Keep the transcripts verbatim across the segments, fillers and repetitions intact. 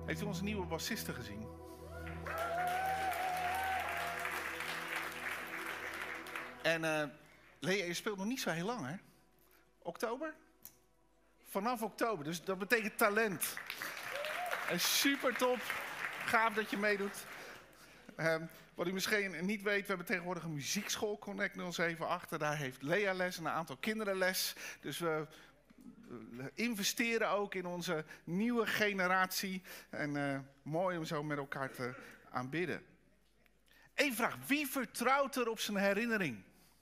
Heeft u onze nieuwe bassiste gezien? En uh, Lea, je speelt nog niet zo heel lang, hè? Oktober? Vanaf oktober, dus dat betekent talent. En super top. Gaaf dat je meedoet. Uh, wat u misschien niet weet, we hebben tegenwoordig een muziekschool, Connect nul zeven acht. Daar heeft Lea les en een aantal kinderen les. Dus we investeren ook in onze nieuwe generatie. En uh, mooi om zo met elkaar te aanbidden. Eén vraag, wie vertrouwt er op zijn herinnering?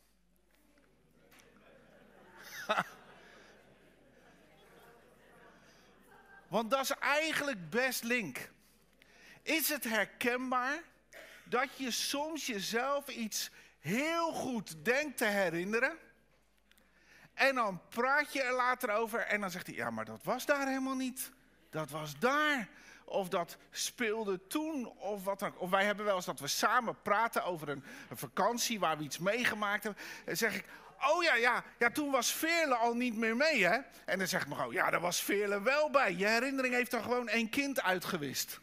Want dat is eigenlijk best link. Is het herkenbaar dat je soms jezelf iets heel goed denkt te herinneren? En dan praat je er later over en dan zegt hij, ja, maar dat was daar helemaal niet. Dat was daar. Of dat speelde toen, of wat dan ook. Of wij hebben wel eens dat we samen praten over een, een vakantie waar we iets meegemaakt hebben. En dan zeg ik, oh ja, ja, ja, toen was Veerle al niet meer mee, hè? En dan zegt Margot, ja, daar was Veerle wel bij. Je herinnering heeft er gewoon één kind uitgewist.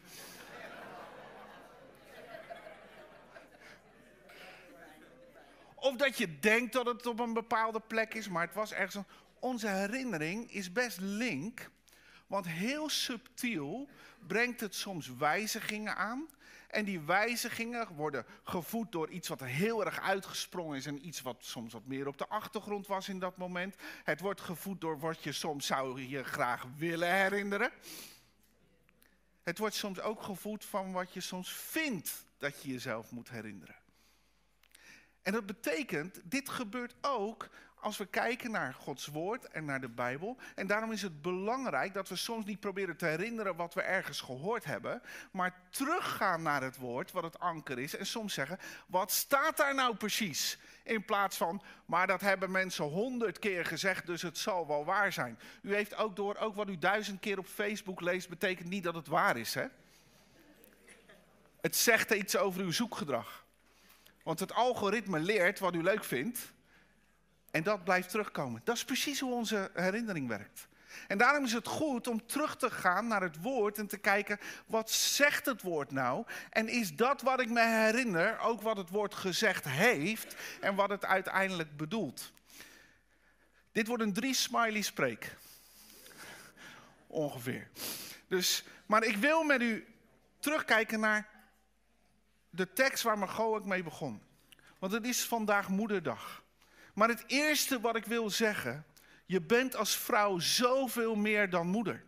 Of dat je denkt dat het op een bepaalde plek is, maar het was ergens een... Onze herinnering is best link, want heel subtiel brengt het soms wijzigingen aan. En die wijzigingen worden gevoed door iets wat er heel erg uitgesprongen is en iets wat soms wat meer op de achtergrond was in dat moment. Het wordt gevoed door wat je soms zou je graag willen herinneren. Het wordt soms ook gevoed van wat je soms vindt dat je jezelf moet herinneren. En dat betekent, dit gebeurt ook als we kijken naar Gods woord en naar de Bijbel. En daarom is het belangrijk dat we soms niet proberen te herinneren wat we ergens gehoord hebben. Maar teruggaan naar het woord, wat het anker is. En soms zeggen, wat staat daar nou precies? In plaats van, maar dat hebben mensen honderd keer gezegd, dus het zal wel waar zijn. U heeft ook door, ook wat u duizend keer op Facebook leest, betekent niet dat het waar is, hè? Het zegt iets over uw zoekgedrag. Want het algoritme leert wat u leuk vindt. En dat blijft terugkomen. Dat is precies hoe onze herinnering werkt. En daarom is het goed om terug te gaan naar het woord en te kijken, wat zegt het woord nou? En is dat wat ik me herinner ook wat het woord gezegd heeft en wat het uiteindelijk bedoelt? Dit wordt een drie smiley spreek. Ongeveer. Dus, maar ik wil met u terugkijken naar de tekst waar Margot ook mee begon. Want het is vandaag Moederdag. Maar het eerste wat ik wil zeggen, je bent als vrouw zoveel meer dan moeder.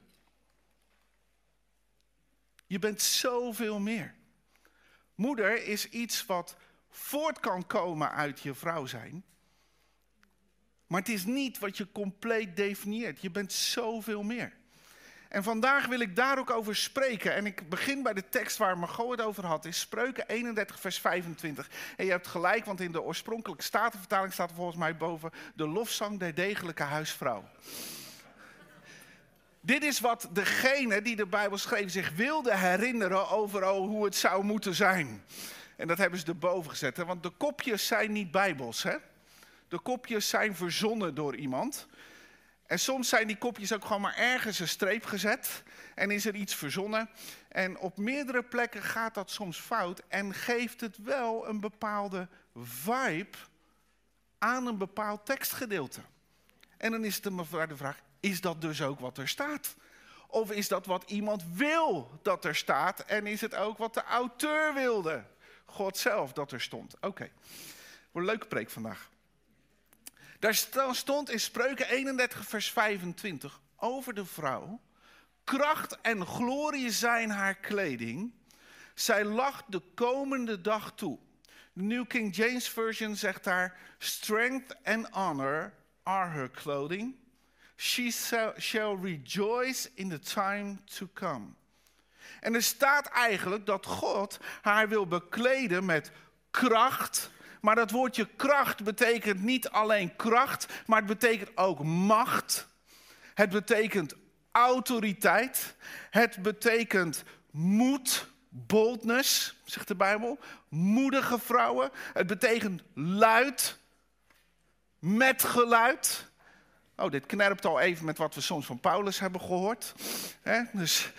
Je bent zoveel meer. Moeder is iets wat voort kan komen uit je vrouw zijn. Maar het is niet wat je compleet definieert. Je bent zoveel meer. En vandaag wil ik daar ook over spreken. En ik begin bij de tekst waar Margot het over had. Is Spreuken eenendertig vers vijfentwintig. En je hebt gelijk, want in de oorspronkelijke Statenvertaling staat er volgens mij boven de lofzang der degelijke huisvrouw. Dit is wat degene die de Bijbel schreef zich wilde herinneren over oh, hoe het zou moeten zijn. En dat hebben ze erboven gezet. Hè? Want de kopjes zijn niet bijbels. Hè? De kopjes zijn verzonnen door iemand. En soms zijn die kopjes ook gewoon maar ergens een streep gezet. En is er iets verzonnen. En op meerdere plekken gaat dat soms fout. En geeft het wel een bepaalde vibe aan een bepaald tekstgedeelte. En dan is het de vraag, is dat dus ook wat er staat? Of is dat wat iemand wil dat er staat? En is het ook wat de auteur wilde? God zelf dat er stond. Oké, okay. Wordt een leuke preek vandaag. Daar stond in Spreuken eenendertig vers vijfentwintig over de vrouw. Kracht en glorie zijn haar kleding. Zij lacht de komende dag toe. De New King James Version zegt daar, strength and honor are her clothing. She shall rejoice in the time to come. En er staat eigenlijk dat God haar wil bekleden met kracht. Maar dat woordje kracht betekent niet alleen kracht, maar het betekent ook macht. Het betekent autoriteit. Het betekent moed, boldness, zegt de Bijbel. Moedige vrouwen. Het betekent luid, met geluid. Oh, dit knerpt al even met wat we soms van Paulus hebben gehoord. He, dus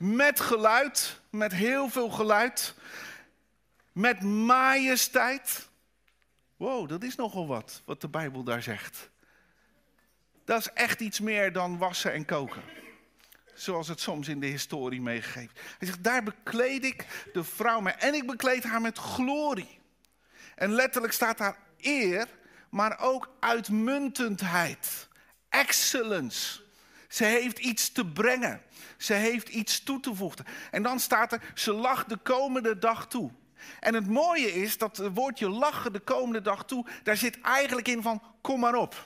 met geluid, met heel veel geluid, met majesteit. Wow, dat is nogal wat, wat de Bijbel daar zegt. Dat is echt iets meer dan wassen en koken. Zoals het soms in de historie meegegeven. Hij zegt, daar bekleed ik de vrouw mee. En ik bekleed haar met glorie. En letterlijk staat daar eer, maar ook uitmuntendheid. Excellence. Ze heeft iets te brengen. Ze heeft iets toe te voegen. En dan staat er, ze lacht de komende dag toe. En het mooie is dat het woordje lachen de komende dag toe, daar zit eigenlijk in van, kom maar op.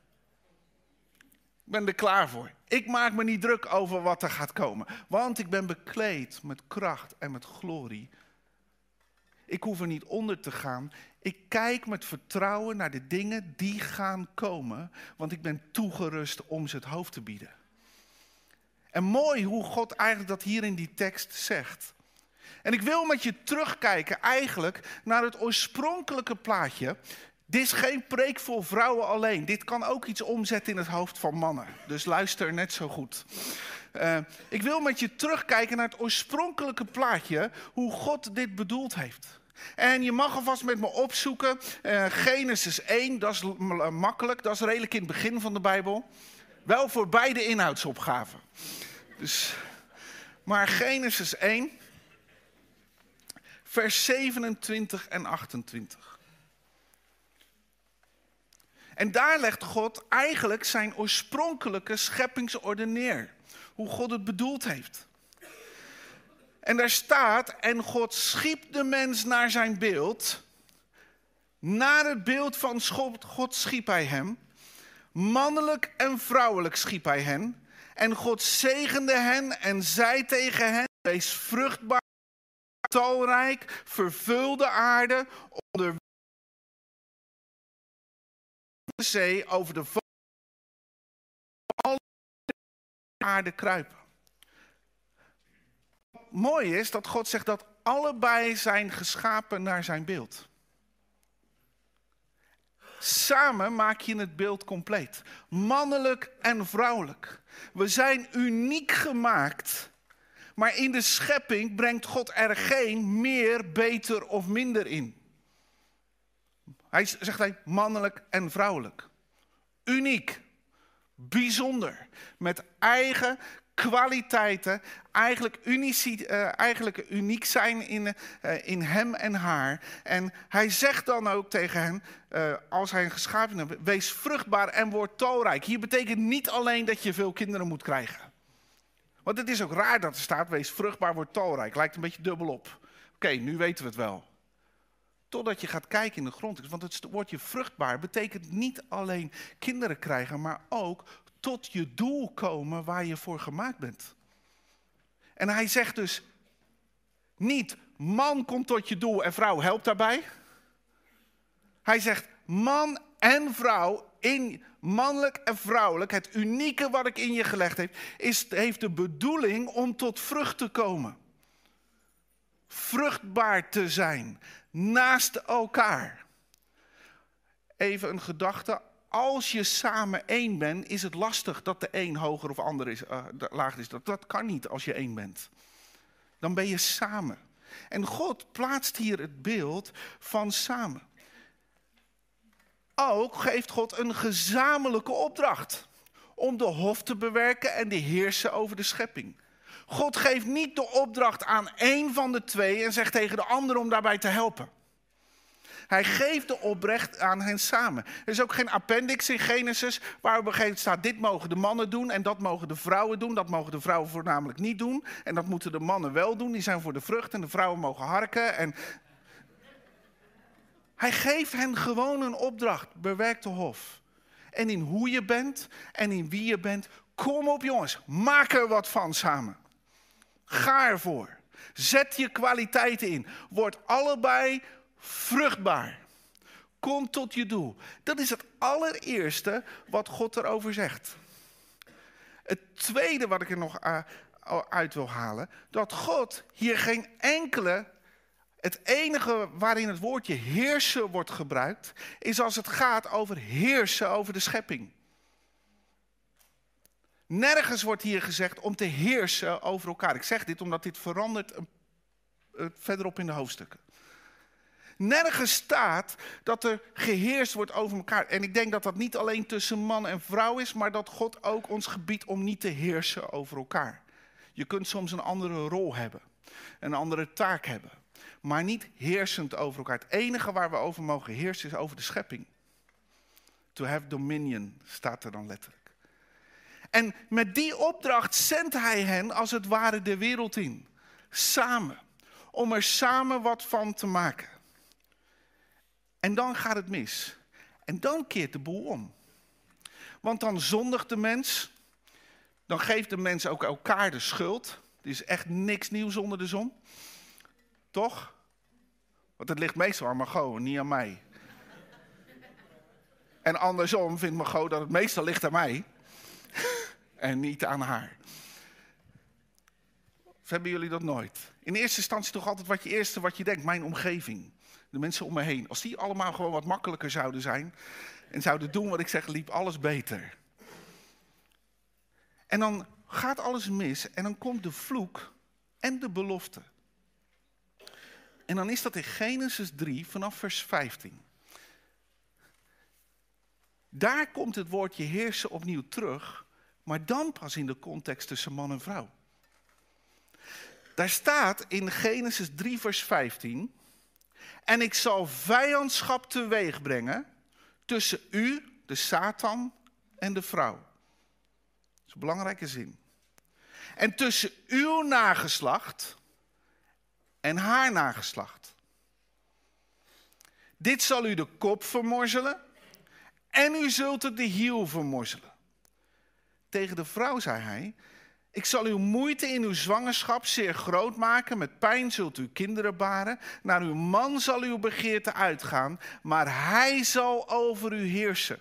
Ik ben er klaar voor. Ik maak me niet druk over wat er gaat komen. Want ik ben bekleed met kracht en met glorie. Ik hoef er niet onder te gaan. Ik kijk met vertrouwen naar de dingen die gaan komen. Want ik ben toegerust om ze het hoofd te bieden. En mooi hoe God eigenlijk dat hier in die tekst zegt. En ik wil met je terugkijken eigenlijk naar het oorspronkelijke plaatje. Dit is geen preek voor vrouwen alleen. Dit kan ook iets omzetten in het hoofd van mannen. Dus luister net zo goed. Uh, ik wil met je terugkijken naar het oorspronkelijke plaatje. Hoe God dit bedoeld heeft. En je mag alvast met me opzoeken. Uh, Genesis één, dat is uh, makkelijk. Dat is redelijk in het begin van de Bijbel. Wel voor beide inhoudsopgaven. Dus, maar Genesis één, vers zevenentwintig en achtentwintig. En daar legt God eigenlijk zijn oorspronkelijke scheppingsorde neer. Hoe God het bedoeld heeft. En daar staat, en God schiep de mens naar zijn beeld. Naar het beeld van God schiep hij hem. Mannelijk en vrouwelijk schiep hij hen. En God zegende hen en zei tegen hen, wees vruchtbaar, talrijk, vervul de aarde, onder de zee, over de alle aarde kruipen. Mooi is dat God zegt dat allebei zijn geschapen naar zijn beeld. Samen maak je het beeld compleet. Mannelijk en vrouwelijk. We zijn uniek gemaakt. Maar in de schepping brengt God er geen meer, beter of minder in. Hij zegt hij mannelijk en vrouwelijk. Uniek. Bijzonder. Met eigen kwaliteiten. Eigenlijk, unici, uh, eigenlijk uniek zijn in, uh, in hem en haar. En hij zegt dan ook tegen hen, uh, als hij een geschapen heeft, wees vruchtbaar en word talrijk. Hier betekent niet alleen dat je veel kinderen moet krijgen. Want het is ook raar dat er staat, wees vruchtbaar, word talrijk. Lijkt een beetje dubbel op. Oké, okay, nu weten we het wel. Totdat je gaat kijken in de grond. Want het woordje vruchtbaar betekent niet alleen kinderen krijgen, maar ook tot je doel komen waar je voor gemaakt bent. En hij zegt dus niet, man komt tot je doel en vrouw helpt daarbij. Hij zegt, man en vrouw, in mannelijk en vrouwelijk, het unieke wat ik in je gelegd heb, is, heeft de bedoeling om tot vrucht te komen. Vruchtbaar te zijn, naast elkaar. Even een gedachte. Als je samen één bent, is het lastig dat de een hoger of ander is, uh, lager is. Dat, dat kan niet als je één bent. Dan ben je samen. En God plaatst hier het beeld van samen. Ook geeft God een gezamenlijke opdracht. Om de hof te bewerken en te heersen over de schepping. God geeft niet de opdracht aan één van de twee en zegt tegen de ander om daarbij te helpen. Hij geeft de opdracht aan hen samen. Er is ook geen appendix in Genesis waar op een gegeven moment staat, dit mogen de mannen doen en dat mogen de vrouwen doen. Dat mogen de vrouwen voornamelijk niet doen. En dat moeten de mannen wel doen, die zijn voor de vrucht en de vrouwen mogen harken. En hij geeft hen gewoon een opdracht, bewerk de hof. En in hoe je bent en in wie je bent, kom op jongens, maak er wat van samen. Ga ervoor. Zet je kwaliteiten in. Word allebei vruchtbaar. Kom tot je doel. Dat is het allereerste wat God erover zegt. Het tweede wat ik er nog uit wil halen, dat God hier geen enkele, het enige waarin het woordje heersen wordt gebruikt, is als het gaat over heersen over de schepping. Nergens wordt hier gezegd om te heersen over elkaar. Ik zeg dit omdat dit verandert uh, verderop in de hoofdstukken. Nergens staat dat er geheerst wordt over elkaar. En ik denk dat dat niet alleen tussen man en vrouw is, maar dat God ook ons gebiedt om niet te heersen over elkaar. Je kunt soms een andere rol hebben, een andere taak hebben, maar niet heersend over elkaar. Het enige waar we over mogen heersen is over de schepping. To have dominion staat er dan letterlijk. En met die opdracht zendt hij hen als het ware de wereld in. Samen. Om er samen wat van te maken. En dan gaat het mis. En dan keert de boel om. Want dan zondigt de mens. Dan geeft de mens ook elkaar de schuld. Er is echt niks nieuws onder de zon. Toch? Want het ligt meestal aan Margot en niet aan mij. En andersom vindt Margot dat het meestal ligt aan mij. En niet aan haar. Of hebben jullie dat nooit? In eerste instantie toch altijd wat je eerste wat je denkt. Mijn omgeving. De mensen om me heen. Als die allemaal gewoon wat makkelijker zouden zijn. En zouden doen wat ik zeg, liep alles beter. En dan gaat alles mis. En dan komt de vloek en de belofte. En dan is dat in Genesis drie vanaf vers vijftien. Daar komt het woordje heersen opnieuw terug. Maar dan pas in de context tussen man en vrouw. Daar staat in Genesis drie vers vijftien. En ik zal vijandschap teweeg brengen tussen u, de Satan, en de vrouw. Dat is een belangrijke zin. En tussen uw nageslacht en haar nageslacht. Dit zal u de kop vermorzelen en u zult het de hiel vermorzelen. Tegen de vrouw zei hij, ik zal uw moeite in uw zwangerschap zeer groot maken. Met pijn zult u kinderen baren. Naar uw man zal uw begeerte uitgaan, maar hij zal over u heersen.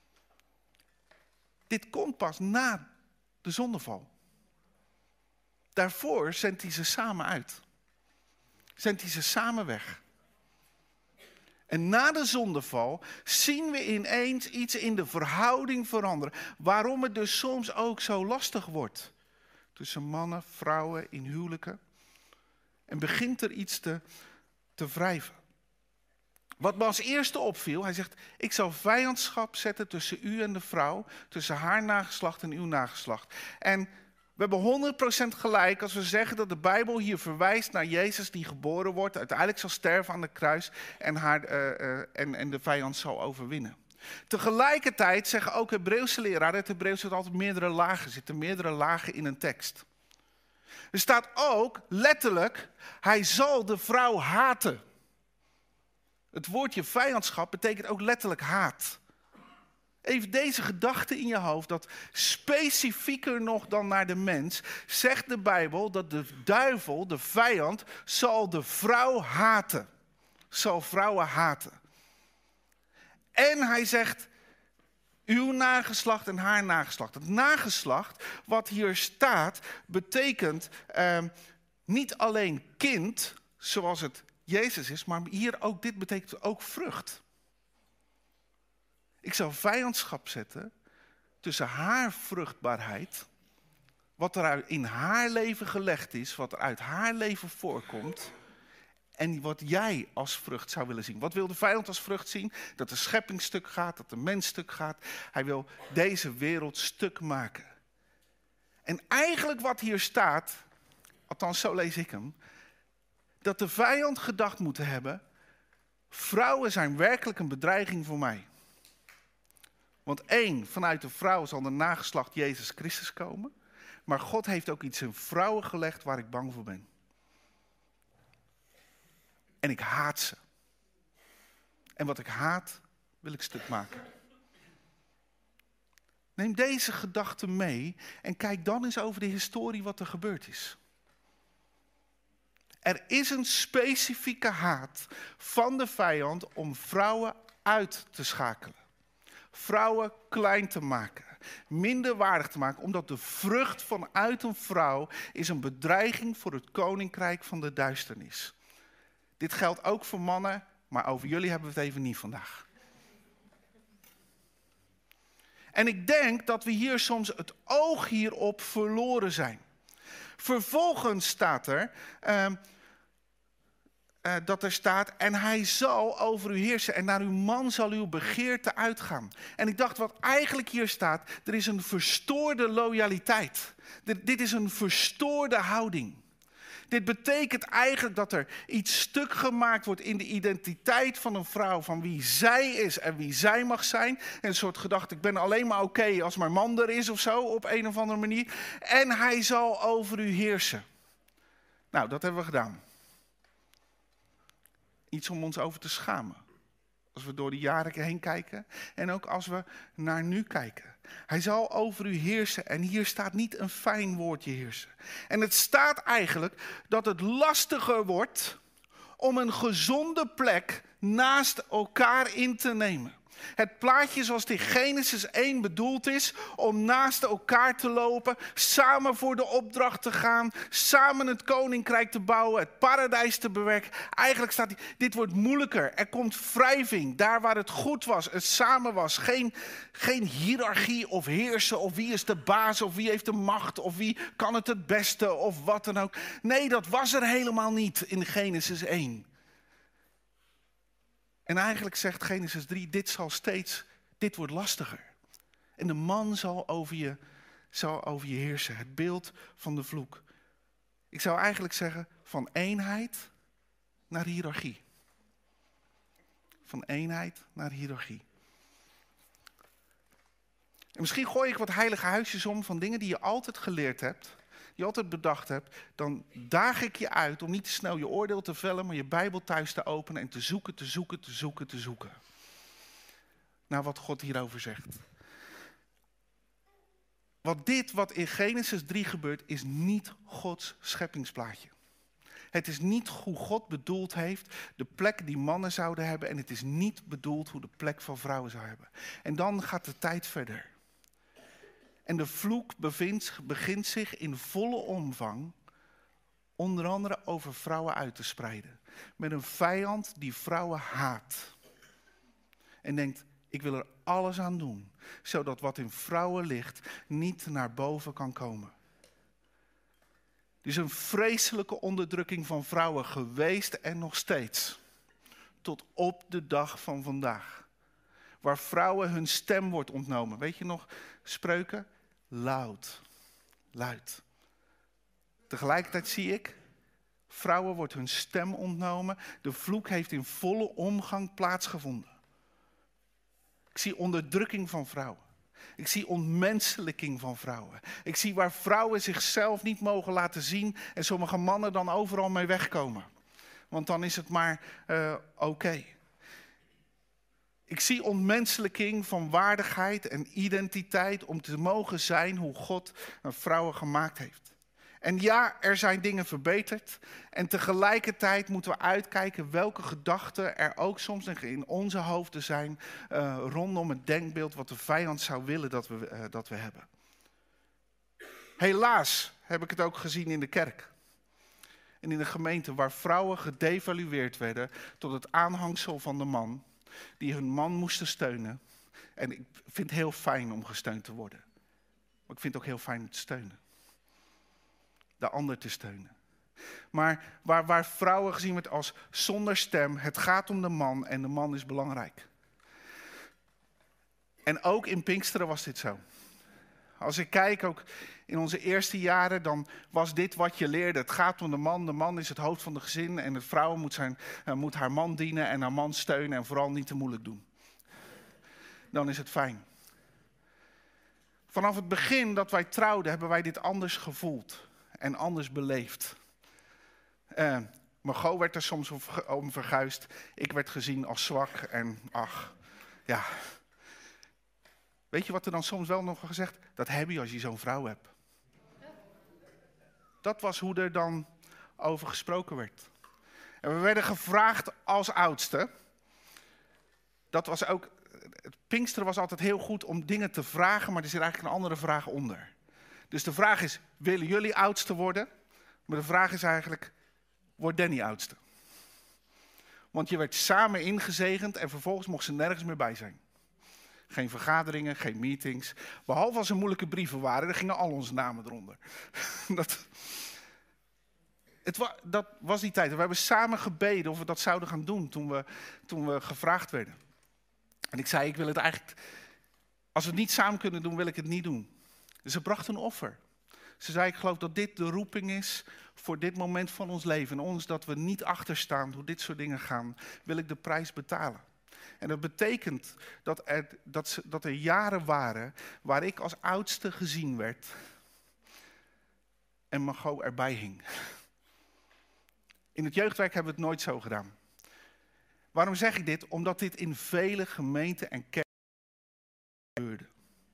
Dit komt pas na de zondeval. Daarvoor zendt hij ze samen uit. Zendt hij ze samen weg. En na de zondeval zien we ineens iets in de verhouding veranderen. Waarom het dus soms ook zo lastig wordt. Tussen mannen, vrouwen, in huwelijken. En begint er iets te, te wrijven. Wat me als eerste opviel, hij zegt, ik zal vijandschap zetten tussen u en de vrouw. Tussen haar nageslacht en uw nageslacht. En we hebben honderd procent gelijk als we zeggen dat de Bijbel hier verwijst naar Jezus die geboren wordt. Uiteindelijk zal sterven aan de kruis en, haar, uh, uh, en, en de vijand zal overwinnen. Tegelijkertijd zeggen ook Hebreeuwse leraren, het Hebreeuws zit altijd meerdere lagen, zitten meerdere lagen in een tekst. Er staat ook letterlijk, hij zal de vrouw haten. Het woordje vijandschap betekent ook letterlijk haat. Even deze gedachte in je hoofd, dat specifieker nog dan naar de mens, zegt de Bijbel dat de duivel, de vijand, zal de vrouw haten. Zal vrouwen haten. En hij zegt, uw nageslacht en haar nageslacht. Het nageslacht, wat hier staat, betekent eh, niet alleen kind, zoals het Jezus is, maar hier ook, dit betekent ook vrucht. Ik zal vijandschap zetten tussen haar vruchtbaarheid, wat er in haar leven gelegd is, wat er uit haar leven voorkomt, en wat jij als vrucht zou willen zien. Wat wil de vijand als vrucht zien? Dat de schepping stuk gaat, dat de mens stuk gaat. Hij wil deze wereld stuk maken. En eigenlijk wat hier staat, althans zo lees ik hem, dat de vijand gedacht moet hebben, vrouwen zijn werkelijk een bedreiging voor mij. Want één, vanuit de vrouw zal de nageslacht Jezus Christus komen. Maar God heeft ook iets in vrouwen gelegd waar ik bang voor ben. En ik haat ze. En wat ik haat, wil ik stuk maken. Neem deze gedachte mee en kijk dan eens over de historie wat er gebeurd is. Er is een specifieke haat van de vijand om vrouwen uit te schakelen. Vrouwen klein te maken, minder waardig te maken, omdat de vrucht vanuit een vrouw is een bedreiging voor het koninkrijk van de duisternis. Dit geldt ook voor mannen, maar over jullie hebben we het even niet vandaag. En ik denk dat we hier soms het oog hierop verloren zijn. Vervolgens staat er, uh, uh, dat er staat, en hij zal over u heersen en naar uw man zal uw begeerte uitgaan. En ik dacht, wat eigenlijk hier staat, er is een verstoorde loyaliteit. Dit, dit is een verstoorde houding. Dit betekent eigenlijk dat er iets stuk gemaakt wordt in de identiteit van een vrouw, van wie zij is en wie zij mag zijn. En een soort gedachte, ik ben alleen maar oké okay als mijn man er is of zo, op een of andere manier. En hij zal over u heersen. Nou, dat hebben we gedaan. Iets om ons over te schamen. Als we door de jaren heen kijken en ook als we naar nu kijken. Hij zal over u heersen en hier staat niet een fijn woordje heersen. En het staat eigenlijk dat het lastiger wordt om een gezonde plek naast elkaar in te nemen. Het plaatje zoals het in Genesis één bedoeld is, om naast elkaar te lopen, samen voor de opdracht te gaan, samen het koninkrijk te bouwen, het paradijs te bewerken. Eigenlijk staat die, dit wordt moeilijker. Er komt wrijving, daar waar het goed was, het samen was. Geen, geen hiërarchie of heersen of wie is de baas of wie heeft de macht of wie kan het het beste of wat dan ook. Nee, dat was er helemaal niet in Genesis één. En eigenlijk zegt Genesis drie, dit zal steeds, dit wordt lastiger. En de man zal over je, zal over je heersen. Het beeld van de vloek. Ik zou eigenlijk zeggen, van eenheid naar hiërarchie. Van eenheid naar hiërarchie. En misschien gooi ik wat heilige huisjes om van dingen die je altijd geleerd hebt. Die je altijd bedacht hebt. Dan daag ik je uit om niet te snel je oordeel te vellen, maar je Bijbel thuis te openen en te zoeken, te zoeken, te zoeken, te zoeken. Naar wat God hierover zegt. Want dit wat in Genesis drie gebeurt, is niet Gods scheppingsplaatje. Het is niet hoe God bedoeld heeft, de plek die mannen zouden hebben. En het is niet bedoeld hoe de plek van vrouwen zou hebben. En dan gaat de tijd verder. En de vloek bevindt, begint zich in volle omvang, onder andere over vrouwen uit te spreiden. Met een vijand die vrouwen haat. En denkt, ik wil er alles aan doen, zodat wat in vrouwen ligt niet naar boven kan komen. Er is een vreselijke onderdrukking van vrouwen geweest en nog steeds. Tot op de dag van vandaag. Waar vrouwen hun stem wordt ontnomen. Weet je nog, Spreuken? Luid. Luid. Tegelijkertijd zie ik, vrouwen wordt hun stem ontnomen. De vloek heeft in volle omgang plaatsgevonden. Ik zie onderdrukking van vrouwen. Ik zie ontmenselijking van vrouwen. Ik zie waar vrouwen zichzelf niet mogen laten zien en sommige mannen dan overal mee wegkomen. Want dan is het maar uh, oké. Okay. Ik zie ontmenselijking van waardigheid en identiteit om te mogen zijn hoe God vrouwen gemaakt heeft. En ja, er zijn dingen verbeterd. En tegelijkertijd moeten we uitkijken welke gedachten er ook soms in onze hoofden zijn uh, rondom het denkbeeld wat de vijand zou willen dat we, uh, dat we hebben. Helaas heb ik het ook gezien in de kerk. En in de gemeente waar vrouwen gedevalueerd werden tot het aanhangsel van de man. Die hun man moesten steunen. En ik vind het heel fijn om gesteund te worden. Maar ik vind het ook heel fijn om te steunen. De ander te steunen. Maar waar, waar vrouwen gezien wordt als zonder stem. Het gaat om de man en de man is belangrijk. En ook in Pinksteren was dit zo. Als ik kijk ook in onze eerste jaren, dan was dit wat je leerde. Het gaat om de man. De man is het hoofd van het gezin. En de vrouw moet, zijn, uh, moet haar man dienen en haar man steunen. En vooral niet te moeilijk doen. Dan is het fijn. Vanaf het begin dat wij trouwden, hebben wij dit anders gevoeld. En anders beleefd. Uh, Margot werd er soms om verguisd. Ik werd gezien als zwak. En ach, ja. Weet je wat er dan soms wel nog gezegd? Dat heb je als je zo'n vrouw hebt. Dat was hoe er dan over gesproken werd. En we werden gevraagd als oudste. Dat was ook, het Pinksteren was altijd heel goed om dingen te vragen, maar er zit eigenlijk een andere vraag onder. Dus de vraag is, willen jullie oudste worden? Maar de vraag is eigenlijk, wordt Danny oudste? Want je werd samen ingezegend en vervolgens mocht ze nergens meer bij zijn. Geen vergaderingen, geen meetings. Behalve als er moeilijke brieven waren, dan gingen al onze namen eronder. dat, het wa, dat was die tijd. We hebben samen gebeden of we dat zouden gaan doen toen we, toen we gevraagd werden. En ik zei, ik wil het eigenlijk... Als we het niet samen kunnen doen, wil ik het niet doen. Dus ze bracht een offer. Ze zei, ik geloof dat dit de roeping is voor dit moment van ons leven. En ons dat we niet achterstaan hoe dit soort dingen gaan, wil ik de prijs betalen. En dat betekent dat er, dat, ze, dat er jaren waren waar ik als oudste gezien werd en Margot erbij hing. In het jeugdwerk hebben we het nooit zo gedaan. Waarom zeg ik dit? Omdat dit in vele gemeenten en kerken gebeurde.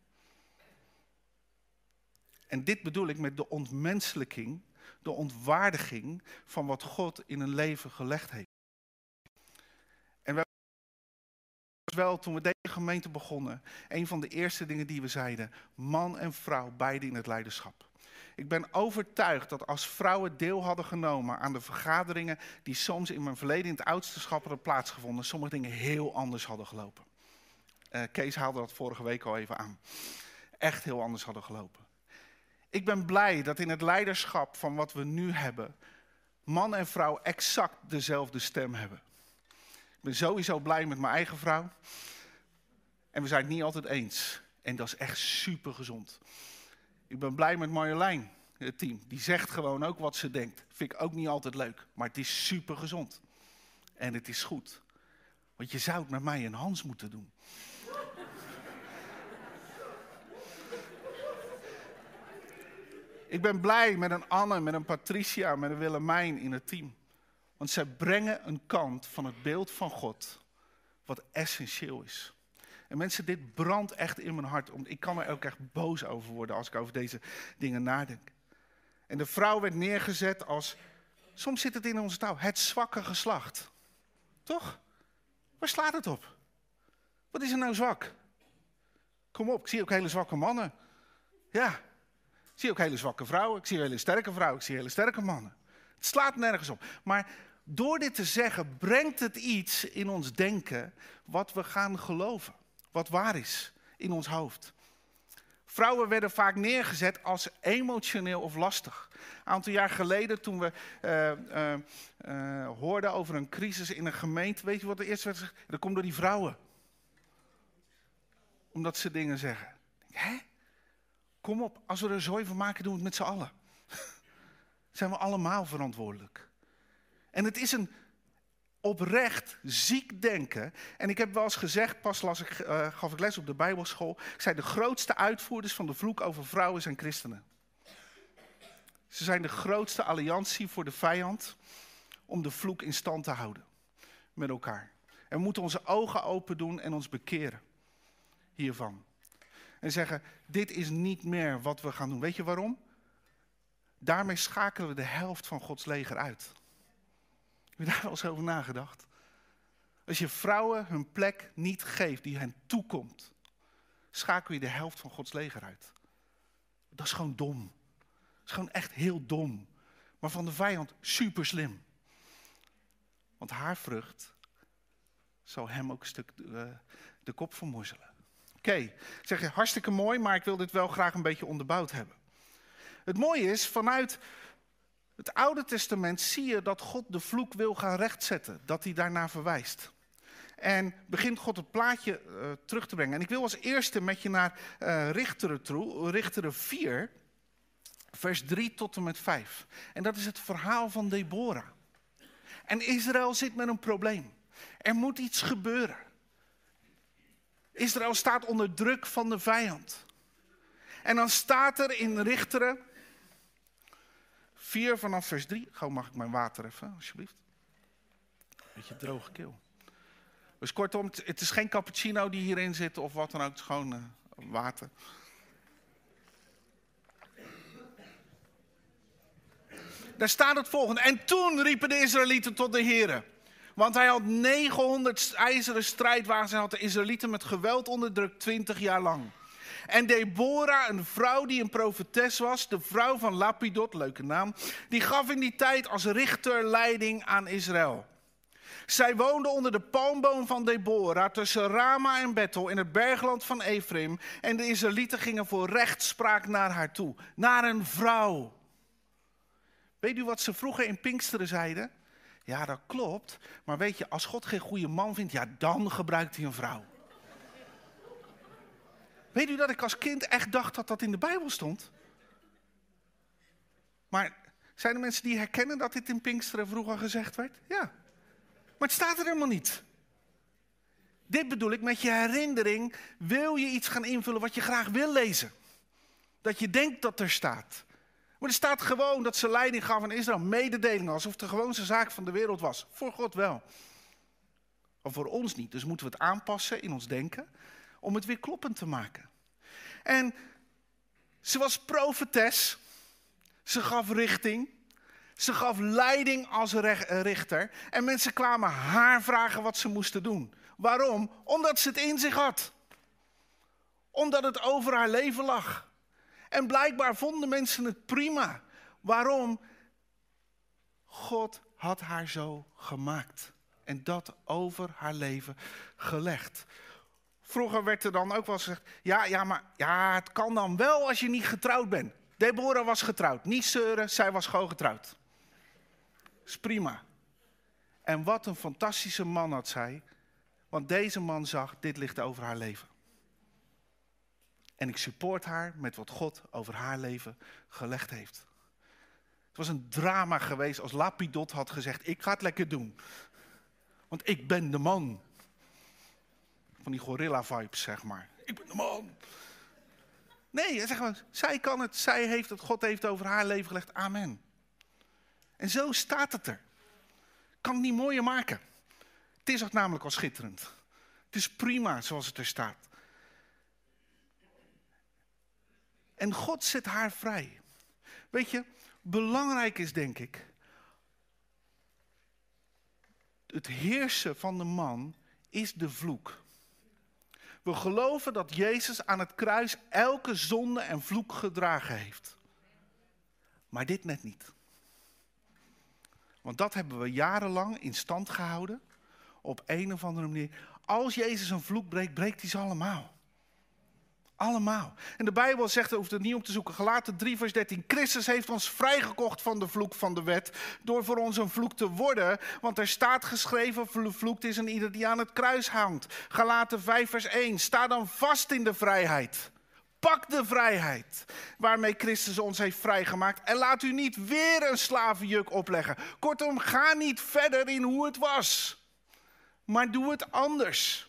En dit bedoel ik met de ontmenselijking, de ontwaardiging van wat God in een leven gelegd heeft. En we wel, toen we deze gemeente begonnen, een van de eerste dingen die we zeiden, man en vrouw, beide in het leiderschap. Ik ben overtuigd dat als vrouwen deel hadden genomen aan de vergaderingen die soms in mijn verleden in het oudsterschap hadden plaatsgevonden, sommige dingen heel anders hadden gelopen. Uh, Kees haalde dat vorige week al even aan. Echt heel anders hadden gelopen. Ik ben blij dat in het leiderschap van wat we nu hebben, man en vrouw exact dezelfde stem hebben. Ik ben sowieso blij met mijn eigen vrouw. En we zijn het niet altijd eens. En dat is echt super gezond. Ik ben blij met Marjolein, het team. Die zegt gewoon ook wat ze denkt. Vind ik ook niet altijd leuk. Maar het is super gezond. En het is goed. Want je zou het met mij en Hans moeten doen. Ik ben blij met een Anne, met een Patricia, met een Willemijn in het team. Want zij brengen een kant van het beeld van God wat essentieel is. En mensen, dit brandt echt in mijn hart. Ik kan er ook echt boos over worden als ik over deze dingen nadenk. En de vrouw werd neergezet als, soms zit het in onze taal, het zwakke geslacht. Toch? Waar slaat het op? Wat is er nou zwak? Kom op, ik zie ook hele zwakke mannen. Ja, ik zie ook hele zwakke vrouwen. Ik zie hele sterke vrouwen, ik zie hele sterke mannen. Het slaat nergens op. Maar door dit te zeggen, brengt het iets in ons denken wat we gaan geloven. Wat waar is in ons hoofd. Vrouwen werden vaak neergezet als emotioneel of lastig. Een aantal jaar geleden toen we uh, uh, uh, hoorden over een crisis in een gemeente. Weet je wat de eerste werd gezegd? Dat komt door die vrouwen. Omdat ze dingen zeggen. Hè? Kom op, als we er zooi van maken, doen we het met z'n allen. Zijn we allemaal verantwoordelijk. En het is een oprecht ziek denken. En ik heb wel eens gezegd, pas las ik, uh, gaf ik les op de Bijbelschool. Ik zei, de grootste uitvoerders van de vloek over vrouwen zijn christenen. Ze zijn de grootste alliantie voor de vijand om de vloek in stand te houden. Met elkaar. En we moeten onze ogen open doen en ons bekeren hiervan. En zeggen, dit is niet meer wat we gaan doen. Weet je waarom? Daarmee schakelen we de helft van Gods leger uit. Heb je daar wel eens over nagedacht? Als je vrouwen hun plek niet geeft die hen toekomt, schakel je de helft van Gods leger uit. Dat is gewoon dom. Dat is gewoon echt heel dom. Maar van de vijand super slim. Want haar vrucht zal hem ook een stuk de, de kop vermorzelen. Oké, okay. Ik zeg je, hartstikke mooi, maar ik wil dit wel graag een beetje onderbouwd hebben. Het mooie is, vanuit het Oude Testament zie je dat God de vloek wil gaan rechtzetten. Dat hij daarnaar verwijst. En begint God het plaatje uh, terug te brengen. En ik wil als eerste met je naar uh, Richteren toe, Richteren vier, vers drie tot en met vijf. En dat is het verhaal van Deborah. En Israël zit met een probleem. Er moet iets gebeuren. Israël staat onder druk van de vijand. En dan staat er in Richteren vier vanaf vers drie. Gauw, mag ik mijn water even, alsjeblieft? Beetje droge keel. Dus kortom, het is geen cappuccino die hierin zit of wat dan ook. Het is gewoon uh, water. Daar staat het volgende. En toen riepen de Israëlieten tot de Here. Want hij had negenhonderd ijzeren strijdwagens en had de Israëlieten met geweld onderdrukt twintig jaar lang. En Deborah, een vrouw die een profetes was, de vrouw van Lapidot, leuke naam, die gaf in die tijd als richter leiding aan Israël. Zij woonde onder de palmboom van Deborah tussen Rama en Bethel in het bergland van Ephraim. En de Israëlieten gingen voor rechtspraak naar haar toe. Naar een vrouw. Weet u wat ze vroeger in Pinksteren zeiden? Ja, dat klopt. Maar weet je, als God geen goede man vindt, ja, dan gebruikt hij een vrouw. Weet u dat ik als kind echt dacht dat dat in de Bijbel stond? Maar zijn er mensen die herkennen dat dit in Pinksteren vroeger gezegd werd? Ja. Maar het staat er helemaal niet. Dit bedoel ik, met je herinnering wil je iets gaan invullen wat je graag wil lezen. Dat je denkt dat er staat. Maar er staat gewoon dat ze leiding gaf aan Israël. Mededeling, alsof het de gewoonste zaak van de wereld was. Voor God wel. Maar voor ons niet. Dus moeten we het aanpassen in ons denken. Om het weer kloppend te maken. En ze was profetes. Ze gaf richting. Ze gaf leiding als richter. En mensen kwamen haar vragen wat ze moesten doen. Waarom? Omdat ze het in zich had. Omdat het over haar leven lag. En blijkbaar vonden mensen het prima. Waarom? God had haar zo gemaakt. En dat over haar leven gelegd. Vroeger werd er dan ook wel gezegd, ja, ja, maar ja, het kan dan wel als je niet getrouwd bent. Deborah was getrouwd. Niet zeuren, zij was gewoon getrouwd. Is prima. En wat een fantastische man had zij. Want deze man zag, dit ligt over haar leven. En ik support haar met wat God over haar leven gelegd heeft. Het was een drama geweest als Lapidot had gezegd, ik ga het lekker doen. Want ik ben de man. Van die gorilla vibes, zeg maar. Ik ben de man. Nee, zeg maar, zij kan het, zij heeft het, God heeft over haar leven gelegd. Amen. En zo staat het er. Kan het niet mooier maken. Het is ook namelijk al schitterend. Het is prima zoals het er staat. En God zet haar vrij. Weet je, belangrijk is denk ik, het heersen van de man is de vloek. We geloven dat Jezus aan het kruis elke zonde en vloek gedragen heeft. Maar dit net niet. Want dat hebben we jarenlang in stand gehouden. Op een of andere manier. Als Jezus een vloek breekt, breekt hij ze allemaal. Allemaal. En de Bijbel zegt, er hoeft het niet op te zoeken. Galaten drie vers dertien. Christus heeft ons vrijgekocht van de vloek van de wet. Door voor ons een vloek te worden. Want er staat geschreven, vervloekt is een ieder die aan het kruis hangt. Galaten vijf vers één. Sta dan vast in de vrijheid. Pak de vrijheid waarmee Christus ons heeft vrijgemaakt. En laat u niet weer een slavenjuk opleggen. Kortom, ga niet verder in hoe het was. Maar doe het anders.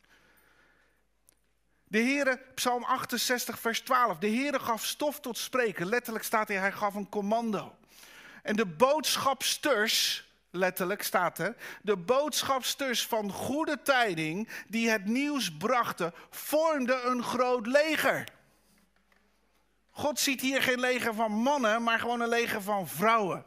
De Heere, Psalm achtenzestig vers twaalf. De Heere gaf stof tot spreken. Letterlijk staat hij, hij gaf een commando. En de boodschapsters, letterlijk staat er, de boodschapsters van goede tijding die het nieuws brachten, vormden een groot leger. God ziet hier geen leger van mannen, maar gewoon een leger van vrouwen.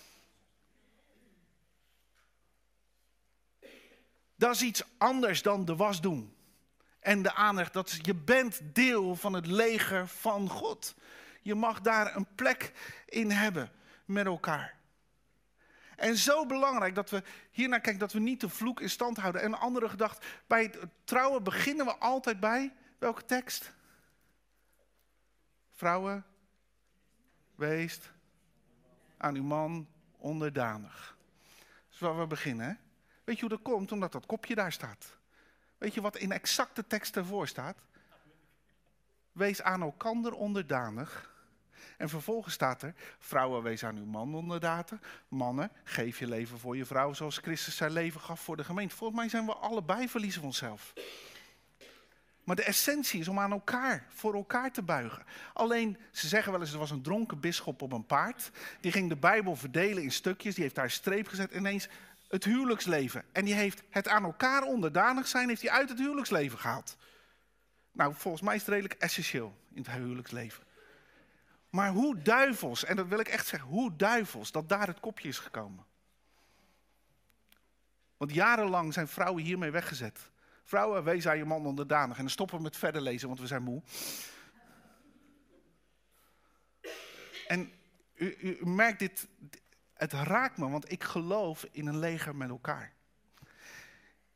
Dat is iets anders dan de was doen. En de aandacht, dat is, je bent deel van het leger van God. Je mag daar een plek in hebben met elkaar. En zo belangrijk dat we hiernaar kijken, dat we niet de vloek in stand houden. En een andere gedachte, bij het trouwen beginnen we altijd bij, welke tekst? Vrouwen, wees aan uw man onderdanig. Dat is waar we beginnen, hè? Weet je hoe dat komt? Omdat dat kopje daar staat. Weet je wat in exacte tekst ervoor staat? Wees aan elkander onderdanig. En vervolgens staat er, vrouwen, wees aan uw man onderdanig. Mannen, geef je leven voor je vrouw zoals Christus zijn leven gaf voor de gemeente. Volgens mij zijn we allebei verliezen van onszelf. Maar de essentie is om aan elkaar, voor elkaar te buigen. Alleen, ze zeggen wel eens, er was een dronken bisschop op een paard. Die ging de Bijbel verdelen in stukjes, die heeft daar een streep gezet. Ineens het huwelijksleven. En die heeft het aan elkaar onderdanig zijn, heeft hij uit het huwelijksleven gehaald. Nou, volgens mij is het redelijk essentieel in het huwelijksleven. Maar hoe duivels, en dat wil ik echt zeggen, hoe duivels dat daar het kopje is gekomen. Want jarenlang zijn vrouwen hiermee weggezet. Vrouwen, wees aan je man onderdanig. En dan stoppen we met verder lezen, want we zijn moe. En u, u merkt dit, het raakt me, want ik geloof in een leger met elkaar.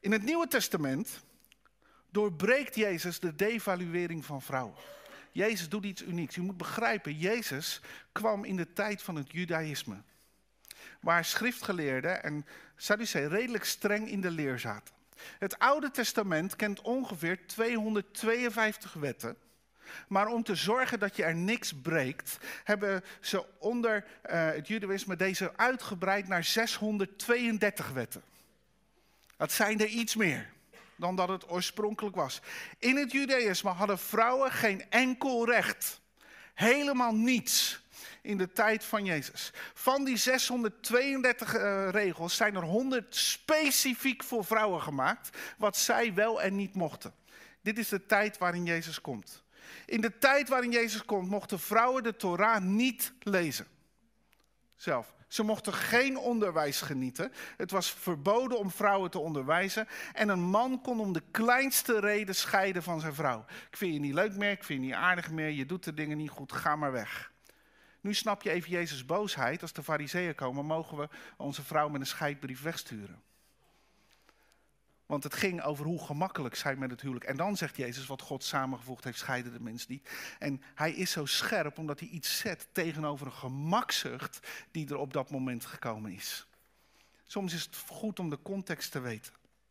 In het Nieuwe Testament doorbreekt Jezus de devaluering van vrouwen. Jezus doet iets unieks. U moet begrijpen, Jezus kwam in de tijd van het judaïsme. Waar schriftgeleerden en Sadduceeën redelijk streng in de leer zaten. Het Oude Testament kent ongeveer tweehonderdtweeënvijftig wetten. Maar om te zorgen dat je er niks breekt, hebben ze onder uh, het judaïsme deze uitgebreid naar zeshonderdtweeëndertig wetten. Dat zijn er iets meer dan dat het oorspronkelijk was. In het judaïsme hadden vrouwen geen enkel recht. Helemaal niets in de tijd van Jezus. Van die zeshonderdtweeëndertig uh, regels zijn er honderd specifiek voor vrouwen gemaakt, wat zij wel en niet mochten. Dit is de tijd waarin Jezus komt. In de tijd waarin Jezus komt, mochten vrouwen de Torah niet lezen. Zelf. Ze mochten geen onderwijs genieten. Het was verboden om vrouwen te onderwijzen. En een man kon om de kleinste reden scheiden van zijn vrouw. Ik vind je niet leuk meer, ik vind je niet aardig meer, je doet de dingen niet goed, ga maar weg. Nu snap je even Jezus' boosheid. Als de fariseeën komen, mogen we onze vrouw met een scheidbrief wegsturen. Want het ging over hoe gemakkelijk zij met het huwelijk. En dan zegt Jezus, wat God samengevoegd heeft, scheiden de mens niet. En hij is zo scherp omdat hij iets zet tegenover een gemakzucht die er op dat moment gekomen is. Soms is het goed om de context te weten.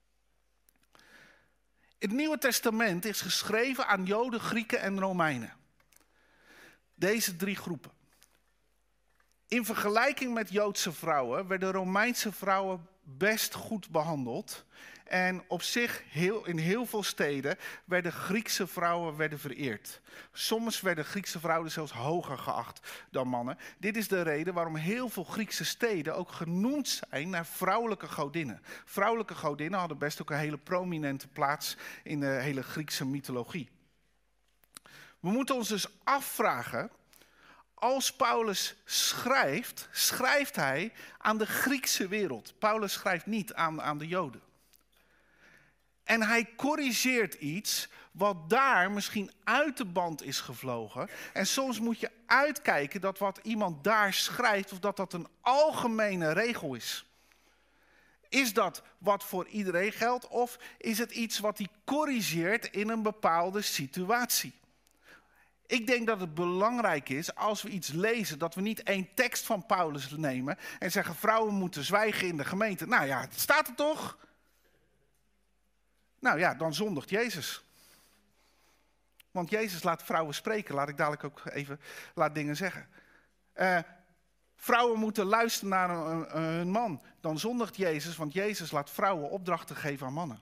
Het Nieuwe Testament is geschreven aan Joden, Grieken en Romeinen. Deze drie groepen. In vergelijking met Joodse vrouwen werden Romeinse vrouwen best goed behandeld. En op zich, heel, in heel veel steden, werden Griekse vrouwen werden vereerd. Soms werden Griekse vrouwen zelfs hoger geacht dan mannen. Dit is de reden waarom heel veel Griekse steden ook genoemd zijn naar vrouwelijke godinnen. Vrouwelijke godinnen hadden best ook een hele prominente plaats in de hele Griekse mythologie. We moeten ons dus afvragen, als Paulus schrijft, schrijft hij aan de Griekse wereld. Paulus schrijft niet aan, aan de Joden. En hij corrigeert iets wat daar misschien uit de band is gevlogen. En soms moet je uitkijken dat wat iemand daar schrijft, of dat dat een algemene regel is. Is dat wat voor iedereen geldt, of is het iets wat hij corrigeert in een bepaalde situatie? Ik denk dat het belangrijk is, als we iets lezen, dat we niet één tekst van Paulus nemen en zeggen, vrouwen moeten zwijgen in de gemeente. Nou ja, het staat er toch? Nou ja, dan zondigt Jezus. Want Jezus laat vrouwen spreken. Laat ik dadelijk ook even laat dingen zeggen. Uh, vrouwen moeten luisteren naar hun, hun man. Dan zondigt Jezus, want Jezus laat vrouwen opdrachten geven aan mannen.